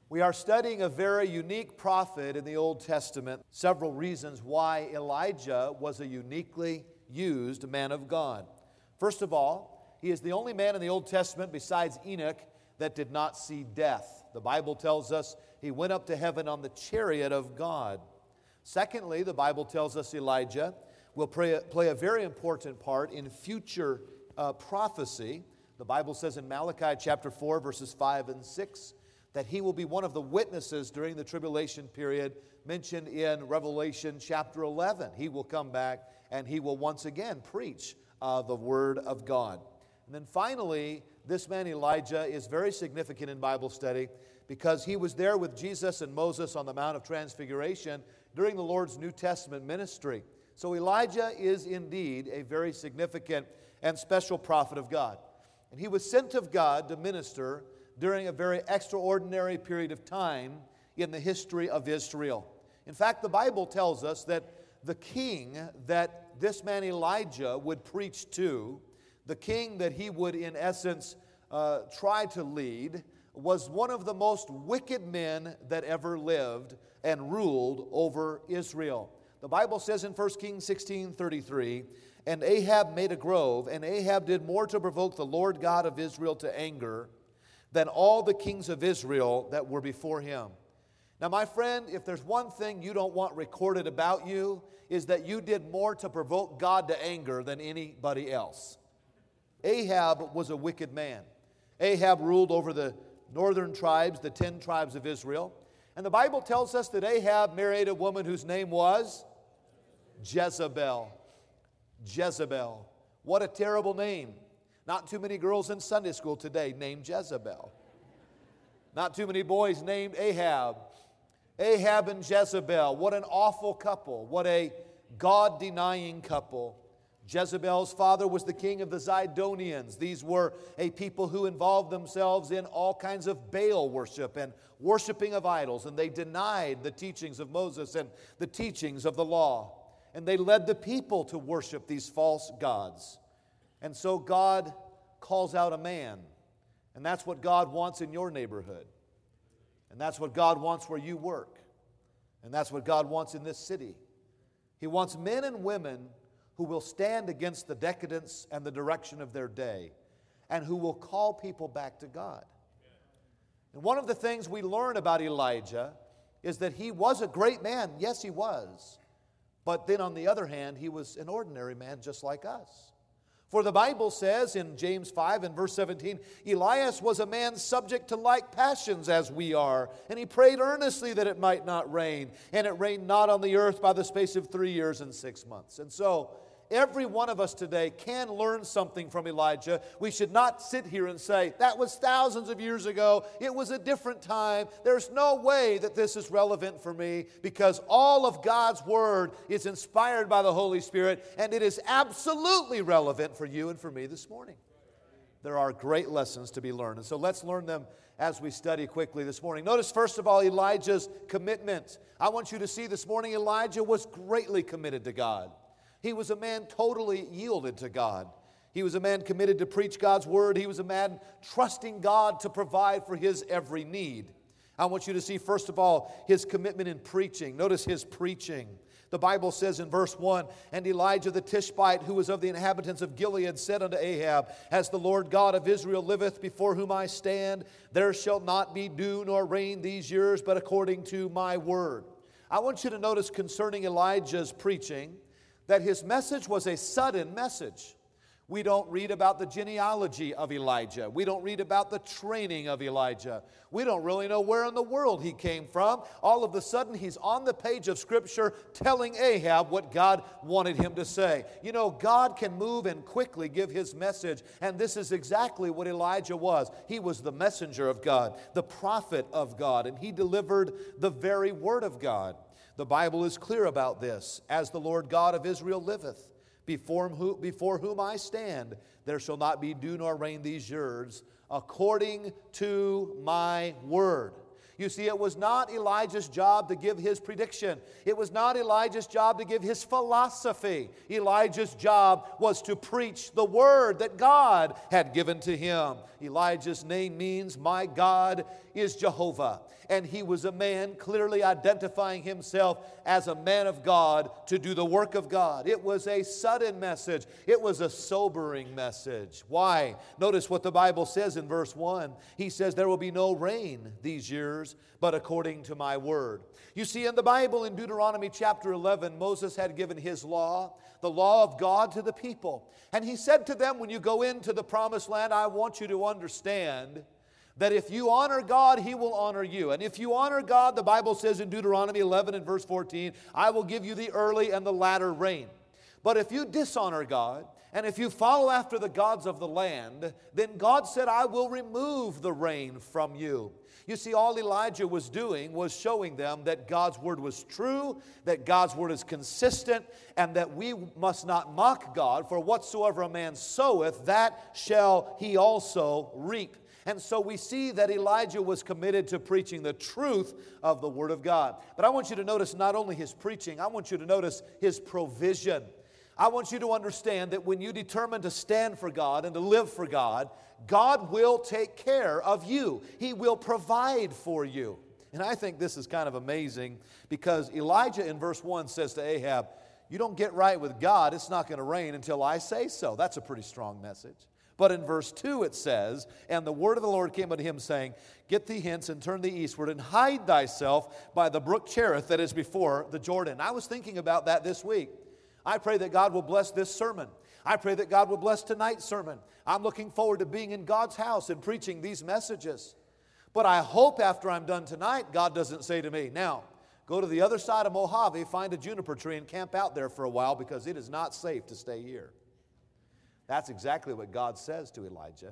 We are studying a very unique prophet in the Old Testament. Several reasons why Elijah was a uniquely used man of God. First of all, he is the only man in the Old Testament besides Enoch that did not see death. The Bible tells us he went up to heaven on the chariot of God. Secondly, the Bible tells us Elijah will play a very important part in future prophecy. The Bible says in Malachi chapter 4, verses 5 and 6, that he will be one of the witnesses during the tribulation period mentioned in Revelation chapter 11. He will come back and he will once again preach the Word of God. And then finally, this man Elijah is very significant in Bible study because he was there with Jesus and Moses on the Mount of Transfiguration during the Lord's New Testament ministry. So Elijah is indeed a very significant and special prophet of God. And he was sent of God to minister during a very extraordinary period of time in the history of Israel. In fact, the Bible tells us that the king that this man Elijah would preach to, the king that he would in essence try to lead, was one of the most wicked men that ever lived and ruled over Israel. The Bible says in 1 Kings 16:33, "And Ahab made a grove, and Ahab did more to provoke the Lord God of Israel to anger than all the kings of Israel that were before him." Now, my friend, if there's one thing you don't want recorded about you, is that you did more to provoke God to anger than anybody else. Ahab was a wicked man. Ahab ruled over the northern tribes, the 10 tribes of Israel. And the Bible tells us that Ahab married a woman whose name was Jezebel. Jezebel. What a terrible name. Not too many girls in Sunday school today named Jezebel. Not too many boys named Ahab. Ahab and Jezebel. What an awful couple. What a God-denying couple. Jezebel's father was the king of the Zidonians. These were a people who involved themselves in all kinds of Baal worship and worshiping of idols. And they denied the teachings of Moses and the teachings of the law. And they led the people to worship these false gods. And so God calls out a man. And that's what God wants in your neighborhood. And that's what God wants where you work. And that's what God wants in this city. He wants men and women who will stand against the decadence and the direction of their day, and who will call people back to God. And one of the things we learn about Elijah is that he was a great man. Yes, he was. But then on the other hand, he was an ordinary man just like us. For the Bible says in James 5 and verse 17, Elias was a man subject to like passions as we are, and he prayed earnestly that it might not rain, and it rained not on the earth by the space of 3 years and 6 months. And so, every one of us today can learn something from Elijah. We should not sit here and say, that was thousands of years ago. It was a different time. There's no way that this is relevant for me, because all of God's Word is inspired by the Holy Spirit, and it is absolutely relevant for you and for me this morning. There are great lessons to be learned, and so let's learn them as we study quickly this morning. Notice, first of all, Elijah's commitment. I want you to see this morning Elijah was greatly committed to God. He was a man totally yielded to God. He was a man committed to preach God's Word. He was a man trusting God to provide for his every need. I want you to see, first of all, his commitment in preaching. Notice his preaching. The Bible says in verse 1, "And Elijah the Tishbite, who was of the inhabitants of Gilead, said unto Ahab, As the Lord God of Israel liveth, before whom I stand, there shall not be dew nor rain these years, but according to my word." I want you to notice concerning Elijah's preaching that his message was a sudden message. We don't read about the genealogy of Elijah. We don't read about the training of Elijah. We don't really know where in the world he came from. All of a sudden, he's on the page of Scripture telling Ahab what God wanted him to say. You know, God can move and quickly give his message, and this is exactly what Elijah was. He was the messenger of God, the prophet of God, and he delivered the very word of God. The Bible is clear about this. "As the Lord God of Israel liveth, before whom I stand, there shall not be dew nor rain these years, according to my word." You see, it was not Elijah's job to give his prediction. It was not Elijah's job to give his philosophy. Elijah's job was to preach the word that God had given to him. Elijah's name means, "My God is Jehovah." And he was a man clearly identifying himself as a man of God to do the work of God. It was a sudden message. It was a sobering message. Why? Notice what the Bible says in verse 1. He says, "There will be no rain these years, but according to my word." You see, in the Bible, in Deuteronomy chapter 11, Moses had given his law, the law of God, to the people. And he said to them, when you go into the promised land, I want you to understand that if you honor God, He will honor you. And if you honor God, the Bible says in Deuteronomy 11 and verse 14, I will give you the early and the latter rain. But if you dishonor God, and if you follow after the gods of the land, then God said, I will remove the rain from you. You see, all Elijah was doing was showing them that God's word was true, that God's word is consistent, and that we must not mock God, for whatsoever a man soweth, that shall he also reap. And so we see that Elijah was committed to preaching the truth of the Word of God. But I want you to notice not only his preaching, I want you to notice his provision. I want you to understand that when you determine to stand for God and to live for God, God will take care of you. He will provide for you. And I think this is kind of amazing because Elijah in verse 1 says to Ahab, you don't get right with God, it's not going to rain until I say so. That's a pretty strong message. But in verse 2 it says, and the word of the Lord came unto him, saying, get thee hence and turn thee eastward, and hide thyself by the brook Cherith that is before the Jordan. I was thinking about that this week. I pray that God will bless this sermon. I pray that God will bless tonight's sermon. I'm looking forward to being in God's house and preaching these messages. But I hope after I'm done tonight, God doesn't say to me, now, go to the other side of Mojave, find a juniper tree, and camp out there for a while because it is not safe to stay here. That's exactly what God says to Elijah.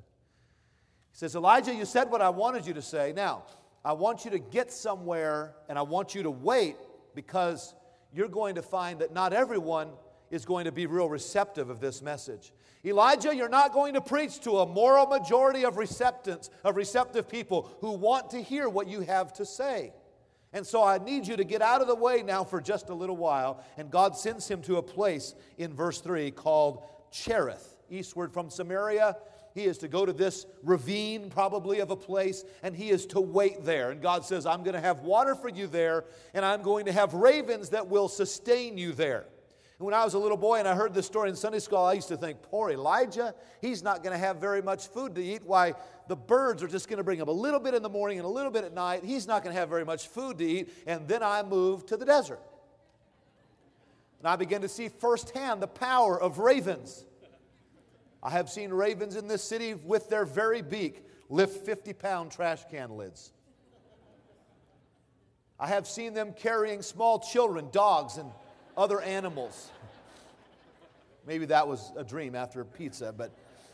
He says, Elijah, you said what I wanted you to say. Now, I want you to get somewhere and I want you to wait because you're going to find that not everyone is going to be real receptive of this message. Elijah, you're not going to preach to a moral majority of receptive people who want to hear what you have to say. And so I need you to get out of the way now for just a little while. And God sends him to a place in verse 3 called Cherith. Eastward from Samaria, he is to go to this ravine probably of a place, and he is to wait there. And God says, I'm going to have water for you there, and I'm going to have ravens that will sustain you there. And when I was a little boy and I heard this story in Sunday school, I used to think, poor Elijah, he's not going to have very much food to eat. Why, the birds are just going to bring him a little bit in the morning and a little bit at night. He's not going to have very much food to eat. And then I moved to the desert. And I began to see firsthand the power of ravens. I have seen ravens in this city with their very beak lift 50-pound trash can lids. I have seen them carrying small children, dogs, and other animals. Maybe that was a dream after pizza, but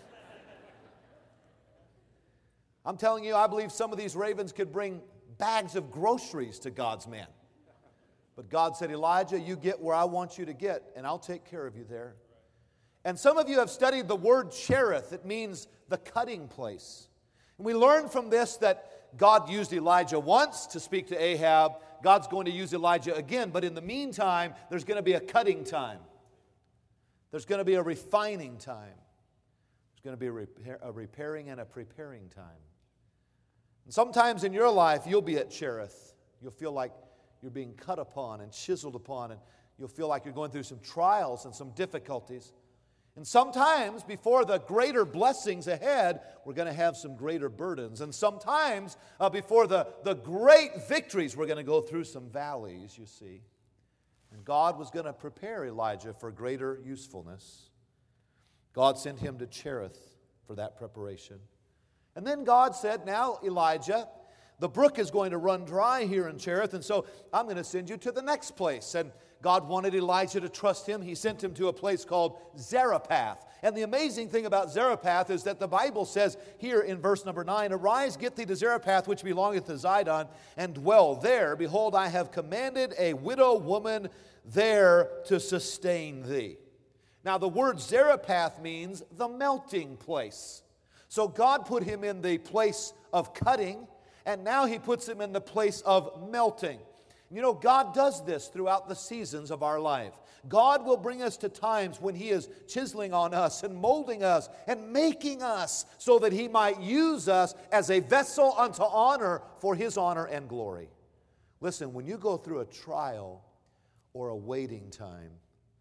I'm telling you, I believe some of these ravens could bring bags of groceries to God's man. But God said, Elijah, you get where I want you to get, and I'll take care of you there. And some of you have studied the word Cherith. It means the cutting place. And we learn from this that God used Elijah once to speak to Ahab. God's going to use Elijah again. But in the meantime, there's going to be a cutting time. There's going to be a refining time. There's going to be a repairing and a preparing time. And sometimes in your life, you'll be at Cherith. You'll feel like you're being cut upon and chiseled upon. And you'll feel like you're going through some trials and some difficulties. And sometimes before the greater blessings ahead, we're going to have some greater burdens. And sometimes before the great victories, we're going to go through some valleys, you see. And God was going to prepare Elijah for greater usefulness. God sent him to Cherith for that preparation. And then God said, now, Elijah, the brook is going to run dry here in Cherith, and so I'm going to send you to the next place. And God wanted Elijah to trust him. He sent him to a place called Zarephath. And the amazing thing about Zarephath is that the Bible says here in verse number 9, arise, get thee to Zarephath, which belongeth to Zidon, and dwell there. Behold, I have commanded a widow woman there to sustain thee. Now, the word Zarephath means the melting place. So God put him in the place of cutting, And now he puts him in the place of melting. You know, God does this throughout the seasons of our life. God will bring us to times when He is chiseling on us and molding us and making us so that He might use us as a vessel unto honor for His honor and glory. Listen, when you go through a trial or a waiting time,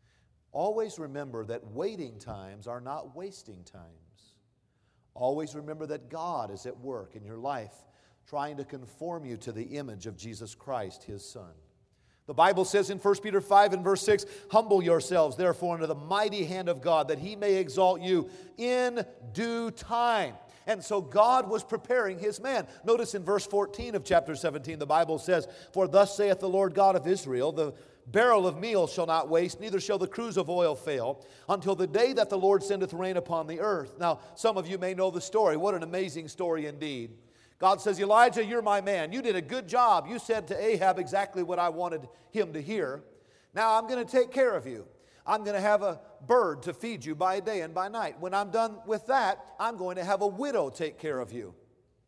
always remember that waiting times are not wasting times. Always remember that God is at work in your life, trying to conform you to the image of Jesus Christ, His Son. The Bible says in 1 Peter 5 and verse 6, "Humble yourselves, therefore, under the mighty hand of God, that He may exalt you in due time." And so God was preparing His man. Notice in verse 14 of chapter 17, the Bible says, "For thus saith the Lord God of Israel, the barrel of meal shall not waste, neither shall the cruse of oil fail, until the day that the Lord sendeth rain upon the earth." Now, some of you may know the story. What an amazing story indeed. God says, "Elijah, you're my man. You did a good job. You said to Ahab exactly what I wanted him to hear. Now I'm going to take care of you. I'm going to have a bird to feed you by day and by night. When I'm done with that, I'm going to have a widow take care of you."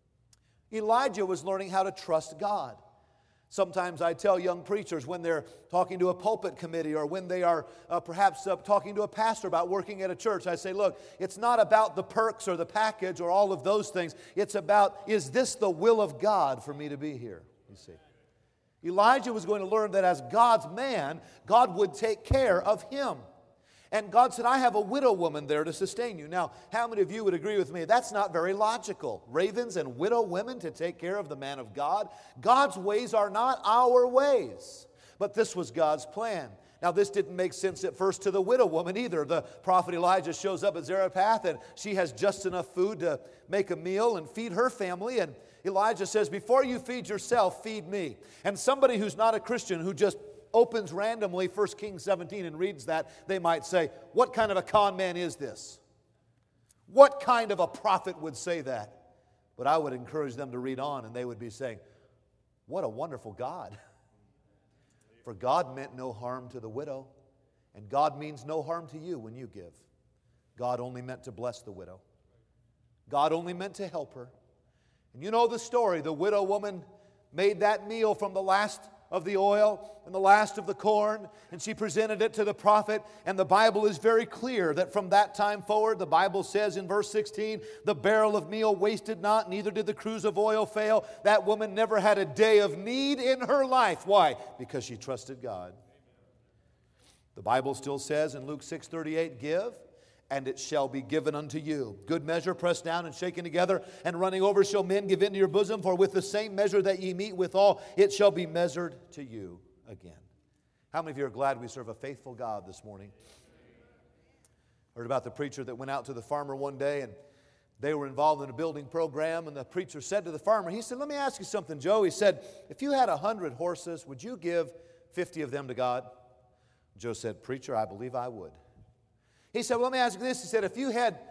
Elijah was learning how to trust God. Sometimes I tell young preachers when they're talking to a pulpit committee or when they are perhaps talking to a pastor about working at a church, I say, look, it's not about the perks or the package or all of those things. It's about, is this the will of God for me to be here? You see. Elijah was going to learn that as God's man, God would take care of him. And God said, "I have a widow woman there to sustain you." Now, how many of you would agree with me? That's not very logical. Ravens and widow women to take care of the man of God. God's ways are not our ways. But this was God's plan. Now, this didn't make sense at first to the widow woman either. The prophet Elijah shows up at Zarephath, and she has just enough food to make a meal and feed her family. And Elijah says, "Before you feed yourself, feed me." And somebody who's not a Christian, who just opens randomly 1 Kings 17 and reads that, they might say, "What kind of a con man is this? What kind of a prophet would say that?" But I would encourage them to read on, and they would be saying, "What a wonderful God." For God meant no harm to the widow, and God means no harm to you when you give. God only meant to bless the widow. God only meant to help her. And you know the story. The widow woman made that meal from the last of the oil and the last of the corn, and she presented it to the prophet. And the Bible is very clear that from that time forward, the Bible says in verse 16, "The barrel of meal wasted not, neither did the cruse of oil fail." That woman never had a day of need in her life. Why? Because she trusted God. The Bible still says in Luke 6:38, "Give, and it shall be given unto you. Good measure, pressed down and shaken together, and running over shall men give into your bosom. For with the same measure that ye meet withal, it shall be measured to you again." How many of you are glad we serve a faithful God this morning? Heard about the preacher that went out to the farmer one day, and they were involved in a building program, and the preacher said to the farmer, he said, "Let me ask you something, Joe." He said, "If you had 100 horses, would you give 50 of them to God?" Joe said, "Preacher, I believe I would." He said, "Well, let me ask you this." He said, if you had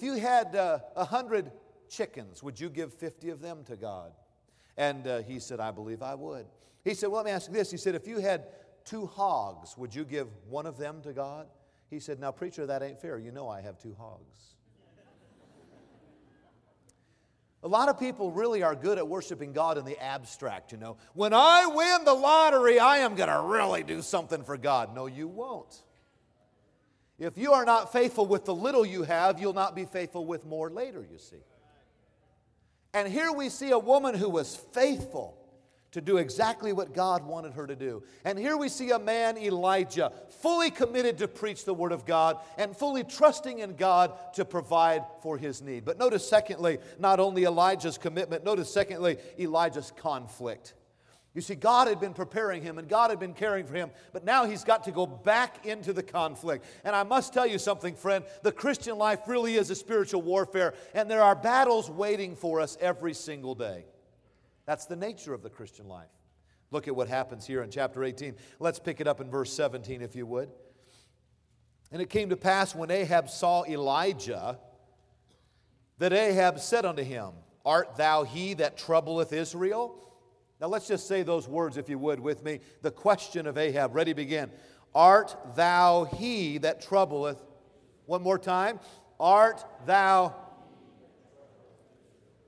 100 chickens, would you give 50 of them to God? And he said, "I believe I would." He said, "Well, let me ask you this." He said, "If you had 2 hogs, would you give one of them to God?" He said, "Now, preacher, that ain't fair. You know I have 2 hogs." A lot of people really are good at worshiping God in the abstract, you know. When I win the lottery, I am going to really do something for God. No, you won't. If you are not faithful with the little you have, you'll not be faithful with more later, you see. And here we see a woman who was faithful to do exactly what God wanted her to do. And here we see a man, Elijah, fully committed to preach the Word of God and fully trusting in God to provide for his need. But notice secondly, not only Elijah's commitment, notice secondly, Elijah's conflict. You see, God had been preparing him and God had been caring for him, but now he's got to go back into the conflict. And I must tell you something, friend, the Christian life really is a spiritual warfare, and there are battles waiting for us every single day. That's the nature of the Christian life. Look at what happens here in chapter 18. Let's pick it up in verse 17, if you would. "And it came to pass when Ahab saw Elijah, that Ahab said unto him, Art thou he that troubleth Israel?" Now let's just say those words, if you would, with me. The question of Ahab. Ready, begin. "Art thou he that troubleth?" One more time. "Art thou?"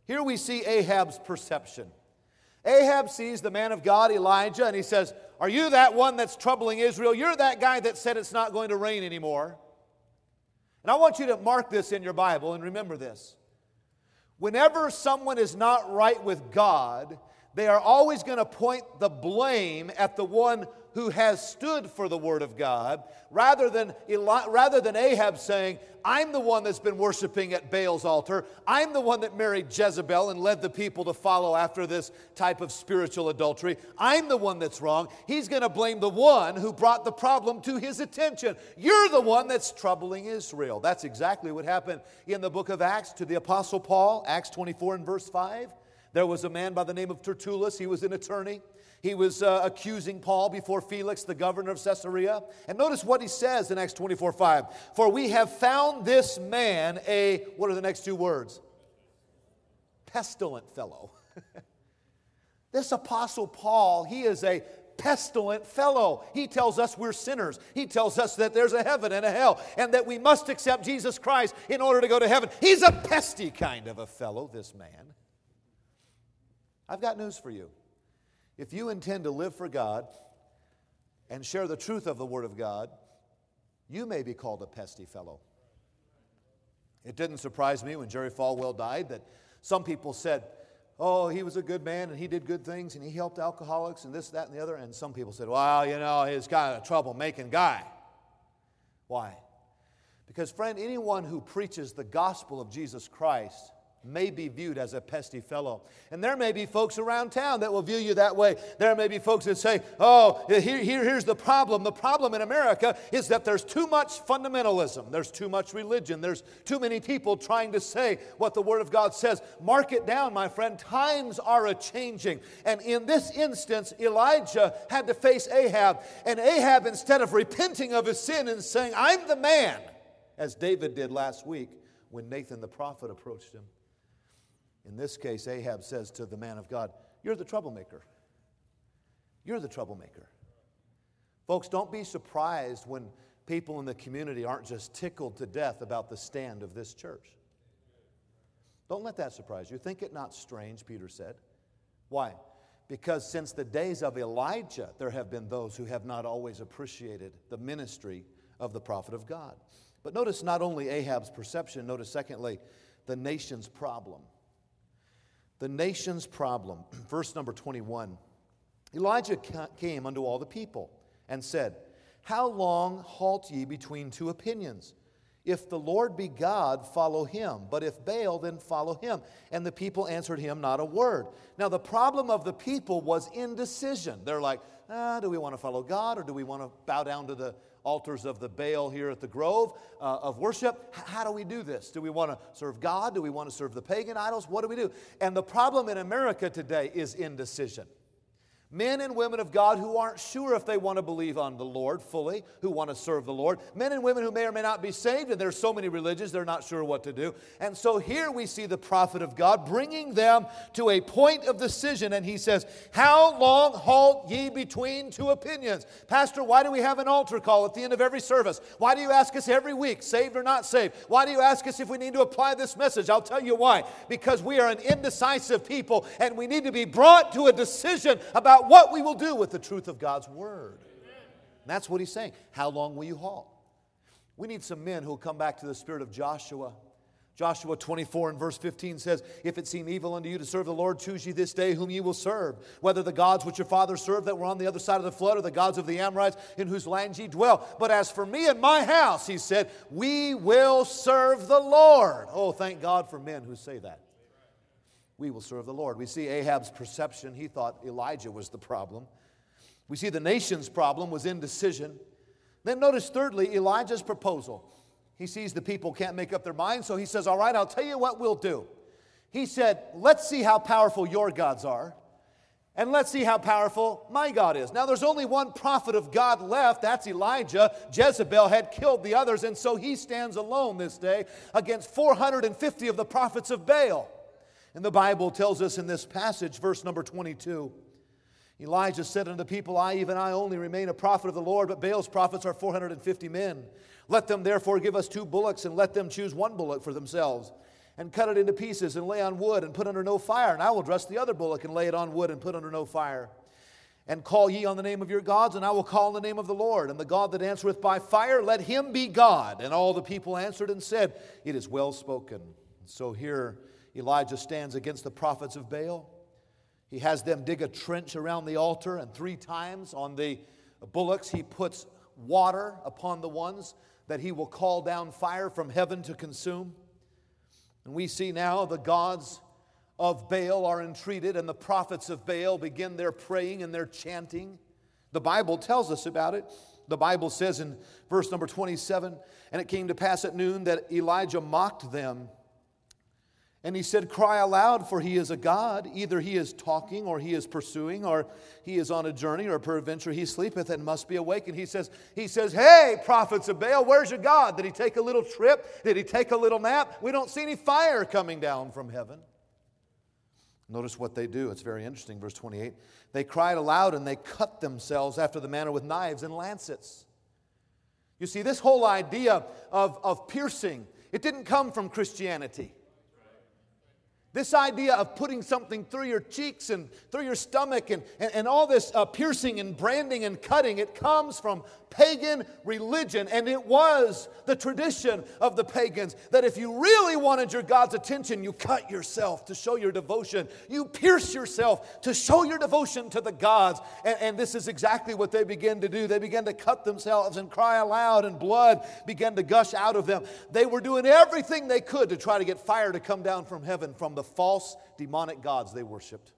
Here we see Ahab's perception. Ahab sees the man of God, Elijah, and he says, are you that one that's troubling Israel? You're that guy that said it's not going to rain anymore. And I want you to mark this in your Bible and remember this. Whenever someone is not right with God, they are always going to point the blame at the one who has stood for the Word of God, rather than Ahab saying, I'm the one that's been worshiping at Baal's altar. I'm the one that married Jezebel and led the people to follow after this type of spiritual adultery. I'm the one that's wrong. He's going to blame the one who brought the problem to his attention. You're the one that's troubling Israel. That's exactly what happened in the book of Acts to the Apostle Paul, Acts 24 and verse 5. There was a man by the name of Tertullus. He was an attorney. He was accusing Paul before Felix, the governor of Caesarea. And notice what he says in Acts 24:5. For we have found this man what are the next two words? Pestilent fellow. This apostle Paul, he is a pestilent fellow. He tells us we're sinners. He tells us that there's a heaven and a hell, and that we must accept Jesus Christ in order to go to heaven. He's a pesty kind of a fellow, this man. I've got news for you. If you intend to live for God and share the truth of the Word of God, you may be called a pesty fellow. It didn't surprise me when Jerry Falwell died that some people said, oh, he was a good man and he did good things and he helped alcoholics and this, that, and the other. And some people said, well, you know, he's kind of a troublemaking guy. Why? Because, friend, anyone who preaches the gospel of Jesus Christ may be viewed as a pesty fellow. And there may be folks around town that will view you that way. There may be folks that say, oh, here's the problem. The problem in America is that there's too much fundamentalism. There's too much religion. There's too many people trying to say what the Word of God says. Mark it down, my friend. Times are a-changing. And in this instance, Elijah had to face Ahab. And Ahab, instead of repenting of his sin and saying, I'm the man, as David did last week when Nathan the prophet approached him, in this case, Ahab says to the man of God, you're the troublemaker. You're the troublemaker. Folks, don't be surprised when people in the community aren't just tickled to death about the stand of this church. Don't let that surprise you. Think it not strange, Peter said. Why? Because since the days of Elijah, there have been those who have not always appreciated the ministry of the prophet of God. But notice not only Ahab's perception, notice secondly, the nation's problem. The nation's problem. Verse number 21. Elijah came unto all the people and said, how long halt ye between two opinions? If the Lord be God, follow him. But if Baal, then follow him. And the people answered him not a word. Now the problem of the people was indecision. They're like, do we want to follow God or do we want to bow down to the altars of the Baal here at the Grove of worship? How do we do this? Do we want to serve God? Do we want to serve the pagan idols? What do we do? And the problem in America today is indecision. Men and women of God who aren't sure if they want to believe on the Lord fully, who want to serve the Lord. Men and women who may or may not be saved, and there's so many religions, they're not sure what to do. And so here we see the prophet of God bringing them to a point of decision, and he says, how long halt ye between two opinions? Pastor, why do we have an altar call at the end of every service? Why do you ask us every week, saved or not saved? Why do you ask us if we need to apply this message? I'll tell you why. Because we are an indecisive people, and we need to be brought to a decision about what we will do with the truth of God's Word. And that's what he's saying. How long will you halt? We need some men who will come back to the spirit of Joshua. Joshua 24 and verse 15 says, if it seem evil unto you to serve the Lord, choose ye this day whom ye will serve, whether the gods which your fathers served that were on the other side of the flood, or the gods of the Amorites in whose land ye dwell. But as for me and my house, he said, we will serve the Lord. Oh, thank God for men who say that. We will serve the Lord. We see Ahab's perception. He thought Elijah was the problem. We see the nation's problem was indecision. Then notice thirdly, Elijah's proposal. He sees the people can't make up their minds, so he says, all right, I'll tell you what we'll do. He said, let's see how powerful your gods are, and let's see how powerful my God is. Now, there's only one prophet of God left. That's Elijah. Jezebel had killed the others, and so he stands alone this day against 450 of the prophets of Baal. And the Bible tells us in this passage, verse number 22, Elijah said unto the people, even I only remain a prophet of the Lord, but Baal's prophets are 450 men. Let them therefore give us 2 bullocks, and let them choose 1 bullock for themselves. and cut it into pieces and lay on wood and put under no fire. And I will dress the other bullock and lay it on wood and put under no fire. And call ye on the name of your gods, and I will call on the name of the Lord. And the God that answereth by fire, let him be God. And all the people answered and said, it is well spoken. So here Elijah stands against the prophets of Baal. He has them dig a trench around the altar, and 3 times on the bullocks he puts water upon the ones that he will call down fire from heaven to consume. And we see now the gods of Baal are entreated, and the prophets of Baal begin their praying and their chanting. The Bible tells us about it. The Bible says in verse number 27, and it came to pass at noon that Elijah mocked them. And he said, cry aloud, for he is a god. Either he is talking, or he is pursuing, or he is on a journey, or peradventure he sleepeth and must be awake. And he says, hey, prophets of Baal, where's your God? Did he take a little trip? Did he take a little nap? We don't see any fire coming down from heaven. Notice what they do. It's very interesting. Verse 28, they cried aloud and they cut themselves after the manner with knives and lancets. You see, this whole idea of piercing, it didn't come from Christianity. This idea of putting something through your cheeks and through your stomach and all this piercing and branding and cutting, it comes from pagan religion. And it was the tradition of the pagans that if you really wanted your God's attention, you cut yourself to show your devotion. You pierce yourself to show your devotion to the gods. And this is exactly what they begin to do. They began to cut themselves and cry aloud, and blood began to gush out of them. They were doing everything they could to try to get fire to come down from heaven from the false demonic gods they worshiped.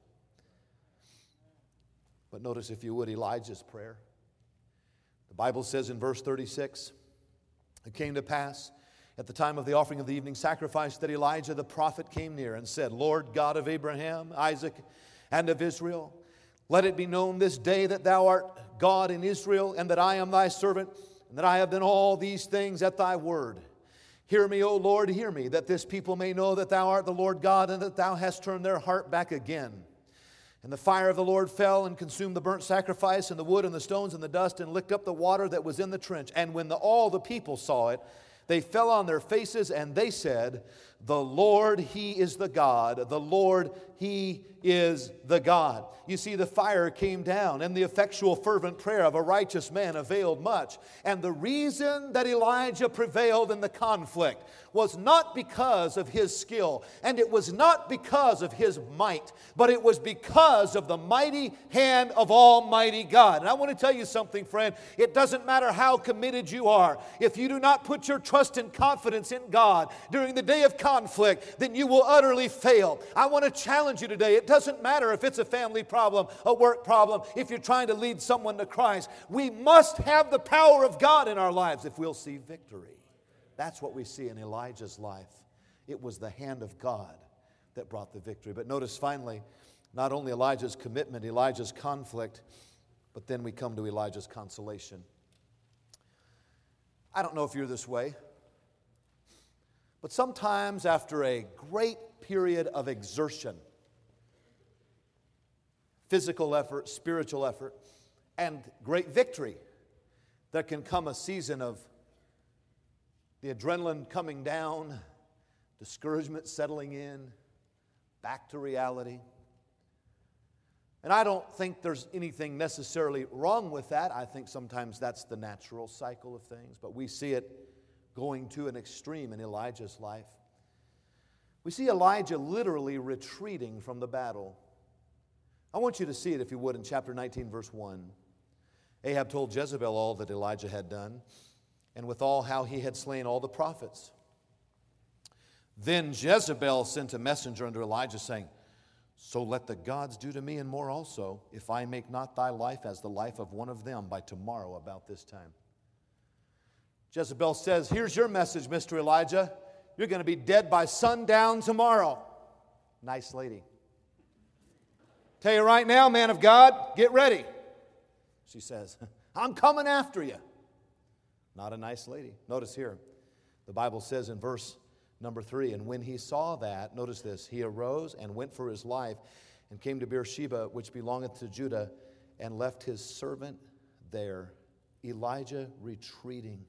But notice, if you would, Elijah's prayer. The Bible says in verse 36, it came to pass at the time of the offering of the evening sacrifice that Elijah the prophet came near and said, Lord God of Abraham, Isaac, and of Israel, let it be known this day that thou art God in Israel, and that I am thy servant, and that I have done all these things at thy word. Hear me, O Lord, hear me, that this people may know that thou art the Lord God, and that thou hast turned their heart back again. And the fire of the Lord fell and consumed the burnt sacrifice and the wood and the stones and the dust, and licked up the water that was in the trench. And when all the people saw it, they fell on their faces, and they said, the Lord, He is the God. The Lord, He is the God. You see, the fire came down, and the effectual fervent prayer of a righteous man availed much. And the reason that Elijah prevailed in the conflict was not because of his skill, and it was not because of his might, but it was because of the mighty hand of Almighty God. And I want to tell you something, friend. It doesn't matter how committed you are. If you do not put your trust and confidence in God during the day of conflict, then you will utterly fail. I want to challenge you today. It doesn't matter if it's a family problem, a work problem, if you're trying to lead someone to Christ. We must have the power of God in our lives if we'll see victory. That's what we see in Elijah's life. It was the hand of God that brought the victory. But notice finally, not only Elijah's commitment, Elijah's conflict, but then we come to Elijah's consolation. I don't know if you're this way, but sometimes after a great period of exertion, physical effort, spiritual effort, and great victory, there can come a season of the adrenaline coming down, discouragement settling in, back to reality. And I don't think there's anything necessarily wrong with that. I think sometimes that's the natural cycle of things, but we see it going to an extreme in Elijah's life. We see Elijah literally retreating from the battle. I want you to see it, if you would, in chapter 19, verse 1. Ahab told Jezebel all that Elijah had done, and withal how he had slain all the prophets. Then Jezebel sent a messenger unto Elijah, saying, so let the gods do to me and more also, if I make not thy life as the life of one of them by tomorrow about this time. Jezebel says, here's your message, Mr. Elijah. You're going to be dead by sundown tomorrow. Nice lady. Tell you right now, man of God, get ready. She says, I'm coming after you. Not a nice lady. Notice here, the Bible says in verse number 3, and when he saw that, notice this, he arose and went for his life and came to Beersheba, which belongeth to Judah, and left his servant there. Elijah retreating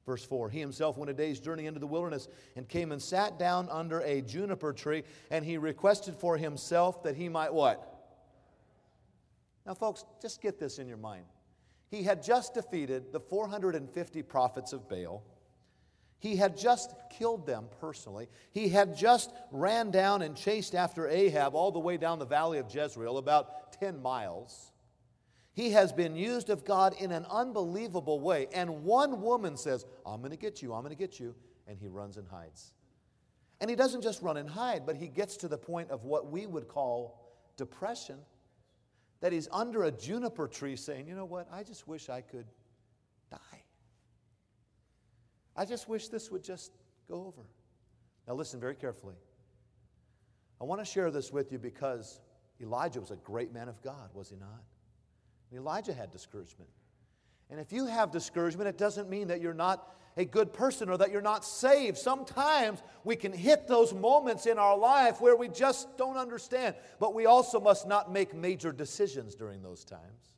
Verse 4, he himself went a day's journey into the wilderness and came and sat down under a juniper tree, and he requested for himself that he might what? Now, folks, just get this in your mind. He had just defeated the 450 prophets of Baal. He had just killed them personally. He had just ran down and chased after Ahab all the way down the valley of Jezreel, about 10 miles. He has been used of God in an unbelievable way. And one woman says, I'm going to get you, I'm going to get you. And he runs and hides. And he doesn't just run and hide, but he gets to the point of what we would call depression. That he's under a juniper tree saying, you know what, I just wish I could die. I just wish this would just go over. Now listen very carefully. I want to share this with you because Elijah was a great man of God, was he not? Elijah had discouragement. And if you have discouragement, it doesn't mean that you're not a good person or that you're not saved. Sometimes we can hit those moments in our life where we just don't understand. But we also must not make major decisions during those times.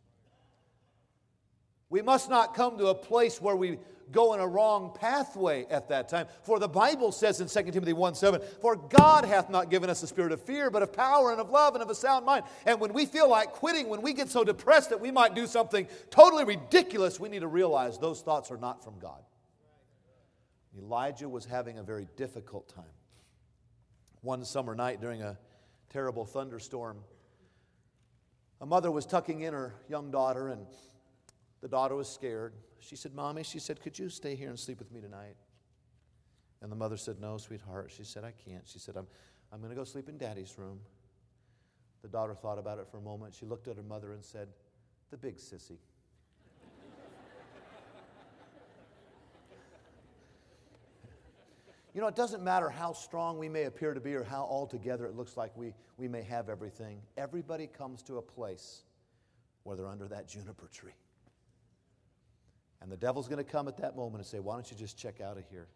We must not come to a place where we go in a wrong pathway at that time. For the Bible says in 2 Timothy 1:7, for God hath not given us a spirit of fear, but of power and of love and of a sound mind. And when we feel like quitting, when we get so depressed that we might do something totally ridiculous, we need to realize those thoughts are not from God. Elijah was having a very difficult time. One summer night during a terrible thunderstorm, a mother was tucking in her young daughter, and the daughter was scared. She said, Mommy, she said, could you stay here and sleep with me tonight? And the mother said, no, sweetheart. She said, I can't. She said, I'm going to go sleep in Daddy's room. The daughter thought about it for a moment. She looked at her mother and said, the big sissy. You know, it doesn't matter how strong we may appear to be or how altogether it looks like we may have everything. Everybody comes to a place where they're under that juniper tree. And the devil's going to come at that moment and say, why don't you just check out of here?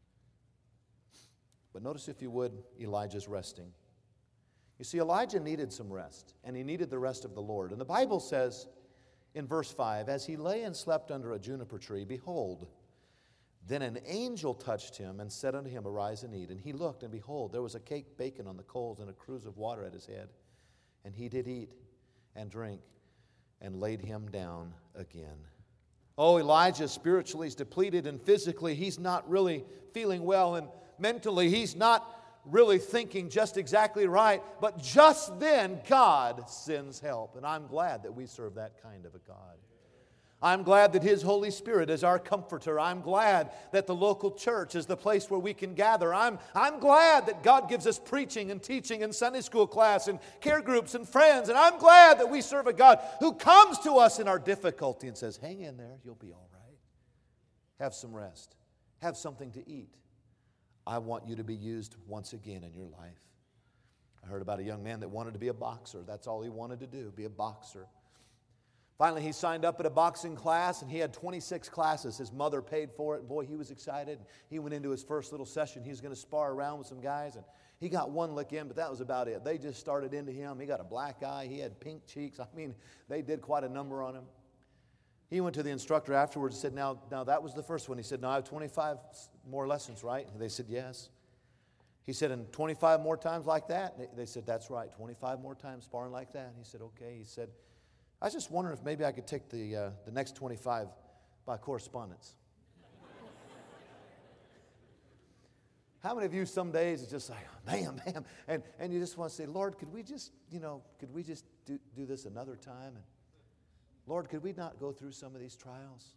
But notice, if you would, Elijah's resting. You see, Elijah needed some rest, and he needed the rest of the Lord. And the Bible says in verse 5, as he lay and slept under a juniper tree, behold, then an angel touched him and said unto him, arise and eat. And he looked, and behold, there was a cake baking on the coals and a cruse of water at his head. And he did eat and drink and laid him down again. Oh, Elijah spiritually is depleted, and physically he's not really feeling well, and mentally he's not really thinking just exactly right. But just then God sends help, and I'm glad that we serve that kind of a God. I'm glad that His Holy Spirit is our comforter. I'm glad that the local church is the place where we can gather. I'm glad that God gives us preaching and teaching and Sunday school class and care groups and friends. And I'm glad that we serve a God who comes to us in our difficulty and says, hang in there, you'll be all right. Have some rest. Have something to eat. I want you to be used once again in your life. I heard about a young man that wanted to be a boxer. That's all he wanted to do, be a boxer. Finally, he signed up at a boxing class, and he had 26 classes. His mother paid for it, and boy, he was excited. He went into his first little session. He was going to spar around with some guys, and he got one lick in, but that was about it. They just started into him. He got a black eye. He had pink cheeks. I mean, they did quite a number on him. He went to the instructor afterwards and said, now that was the first one. He said, now I have 25 more lessons, right? And they said, yes. He said, and 25 more times like that? They said, that's right, 25 more times sparring like that. And he said, okay. He said, I was just wondering if maybe I could take the next 25 by correspondence. How many of you some days it's just like, man, and you just want to say, Lord, could we just do this another time? And Lord, could we not go through some of these trials?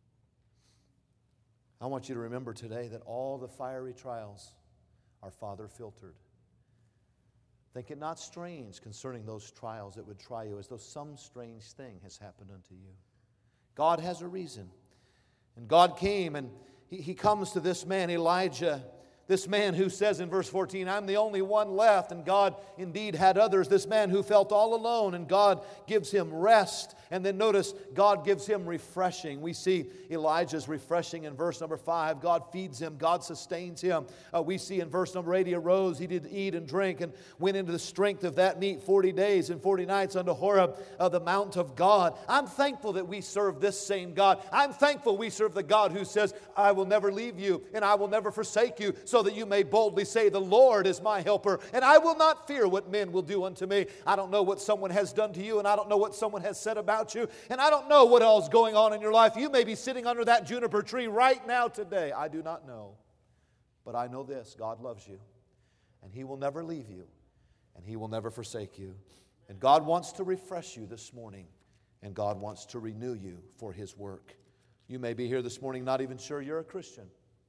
I want you to remember today that all the fiery trials are Father filtered. Think it not strange concerning those trials that would try you, as though some strange thing has happened unto you. God has a reason. And God came, and he comes to this man, Elijah. This man who says in verse 14, I'm the only one left, and God indeed had others. This man who felt all alone, and God gives him rest. And then notice, God gives him refreshing. We see Elijah's refreshing in verse number 5. God feeds him. God sustains him. We see in verse number 8, he arose, he did eat and drink, and went into the strength of that meat 40 days and 40 nights unto Horeb, the mount of God. I'm thankful that we serve this same God. I'm thankful we serve the God who says, I will never leave you, and I will never forsake you, so that you may boldly say, the Lord is my helper, and I will not fear what men will do unto me. I don't know what someone has done to you, and I don't know what someone has said about you, and I don't know what else is going on in your life. You may be sitting under that juniper tree right now today. I do not know. But I know this, God loves you, and He will never leave you, and He will never forsake you. And God wants to refresh you this morning, and God wants to renew you for His work. You may be here this morning not even sure you're a Christian.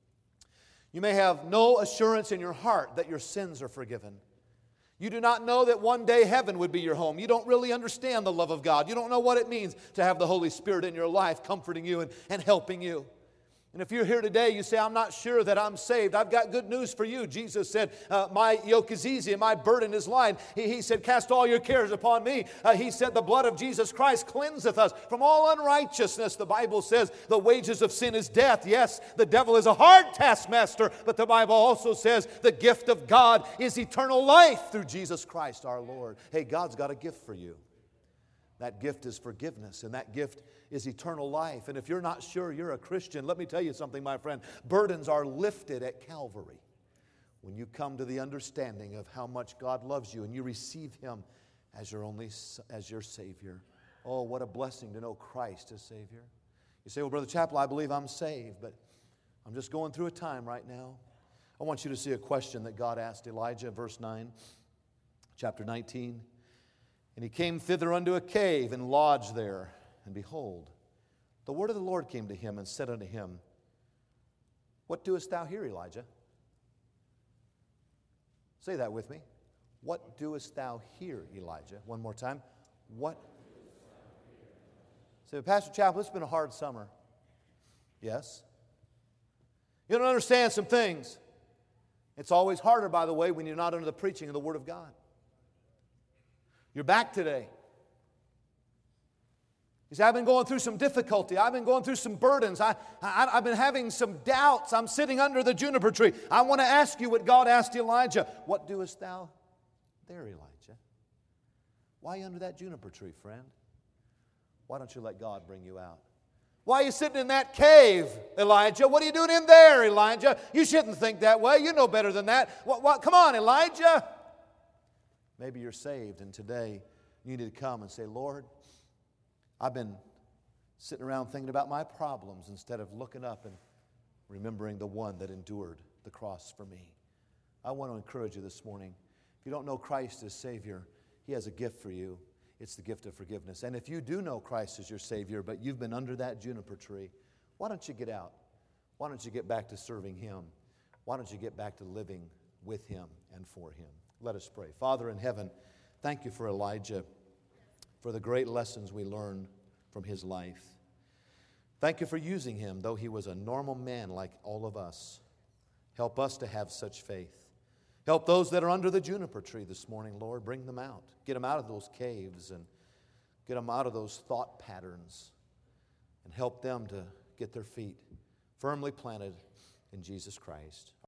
You may have no assurance in your heart that your sins are forgiven. You do not know that one day heaven would be your home. You don't really understand the love of God. You don't know what it means to have the Holy Spirit in your life comforting you and helping you. And if you're here today, you say, I'm not sure that I'm saved. I've got good news for you. Jesus said, my yoke is easy and my burden is light. He said, cast all your cares upon me. He said, the blood of Jesus Christ cleanseth us from all unrighteousness. The Bible says the wages of sin is death. Yes, the devil is a hard taskmaster, but the Bible also says the gift of God is eternal life through Jesus Christ our Lord. Hey, God's got a gift for you. That gift is forgiveness, and that gift is eternal life. And if you're not sure you're a Christian, let me tell you something, my friend. Burdens are lifted at Calvary when you come to the understanding of how much God loves you and you receive Him as your Savior. Oh, what a blessing to know Christ as Savior. You say, well, Brother Chappell, I believe I'm saved, but I'm just going through a time right now. I want you to see a question that God asked Elijah, verse 9, chapter 19. And he came thither unto a cave and lodged there. And behold, the word of the Lord came to him and said unto him, what doest thou here, Elijah? Say that with me. What doest thou here, Elijah? One more time. What? Say, Pastor Chappell, it's been a hard summer. Yes. You don't understand some things. It's always harder, by the way, when you're not under the preaching of the Word of God. You're back today. You say, I've been going through some difficulty. I've been going through some burdens. I've been having some doubts. I'm sitting under the juniper tree. I want to ask you what God asked Elijah. What doest thou there, Elijah? Why are you under that juniper tree, friend? Why don't you let God bring you out? Why are you sitting in that cave, Elijah? What are you doing in there, Elijah? You shouldn't think that way. You know better than that. Come on, Elijah. Maybe you're saved, and today you need to come and say, Lord, I've been sitting around thinking about my problems instead of looking up and remembering the one that endured the cross for me. I want to encourage you this morning. If you don't know Christ as Savior, He has a gift for you. It's the gift of forgiveness. And if you do know Christ as your Savior, but you've been under that juniper tree, why don't you get out? Why don't you get back to serving Him? Why don't you get back to living with Him and for Him? Let us pray. Father in heaven, thank you for Elijah, for the great lessons we learn from his life. Thank you for using him, though he was a normal man like all of us. Help us to have such faith. Help those that are under the juniper tree this morning, Lord. Bring them out. Get them out of those caves and get them out of those thought patterns and help them to get their feet firmly planted in Jesus Christ.